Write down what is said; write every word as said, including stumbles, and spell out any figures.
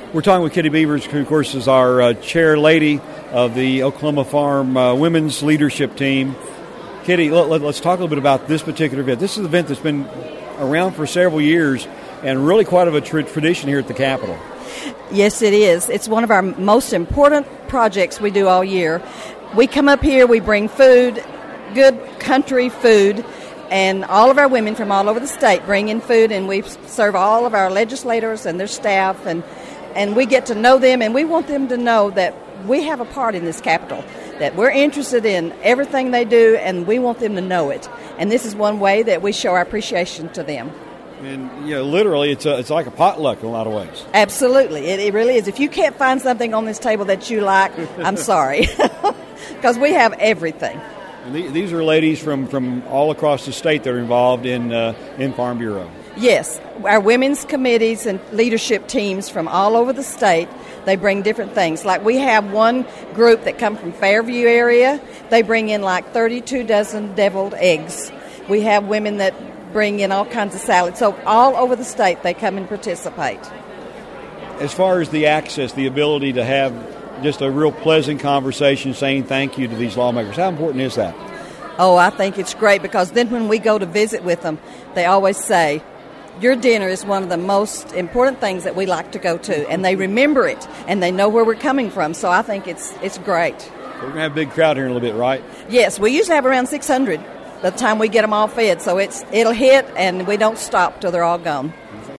We're talking with Kitty Beavers, who, of course, is our uh, chair lady of the Oklahoma Farm uh, Women's Leadership Team. Kitty, let, let, let's talk a little bit about this particular event. This is an event that's been around for several years and really quite of a tra- tradition here at the Capitol. Yes, it is. It's one of our most important projects we do all year. We come up here, we bring food, good country food, and all of our women from all over the state bring in food, and we serve all of our legislators and their staff, and, and we get to know them, and we want them to know that we have a part in this Capitol, that we're interested in everything they do, and we want them to know it. And this is one way that we show our appreciation to them. And, you know, literally, it's a, it's like a potluck in a lot of ways. Absolutely. It, it really is. If you can't find something on this table that you like, I'm sorry, because we have everything. And the, these are ladies from, from all across the state that are involved in uh, in Farm Bureau. Yes. Our women's committees and leadership teams from all over the state, they bring different things. Like we have one group that come from Fairview area. They bring in like thirty-two dozen deviled eggs. We have women that bring in all kinds of salads. So all over the state, they come and participate. As far as the access, the ability to have just a real pleasant conversation saying thank you to these lawmakers, how important is that? Oh, I think it's great, because then when we go to visit with them, they always say, your dinner is one of the most important things that we like to go to, and they remember it, and they know where we're coming from, so I think it's it's great. We're going to have a big crowd here in a little bit, right? Yes, we usually have around six hundred by the time we get them all fed, so it's it'll hit, and we don't stop till they're all gone.